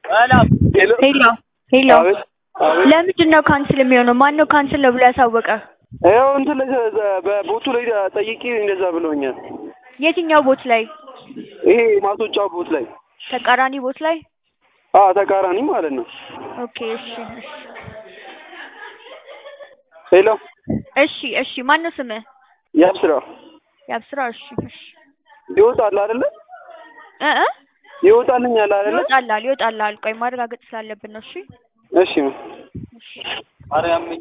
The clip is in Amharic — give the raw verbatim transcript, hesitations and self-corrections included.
ሄሎ ሄሎ ለምንድን ነው ካንስል የሚሆነው? ማን ነው ካንስል ነው ብሎ ያሳወቀ? ያው እንትን በቦቱ ላይ ጠይቄ እንደዛ ብለውኛል። የትኛው ቦት ላይ? ይሄ ማስወጫው ቦት ላይ። ተቃራኒ ቦት ላይ? አዎ ተቃራኒ ማለት ነው። ኦኬ እሺ እሺ ሄሎ እሺ እሺ ማን ነው ስምህ? ያብስራ ያብስራ እሺ እሺ ይወጣል አይደለ? እ እ ይወጣልኛል አይደለ? ይወጣልሃል ይወጣልሃል። ቆይ ማረጋገጥ ስላለብን ነው። እሺ እሺ እሺ ማርያም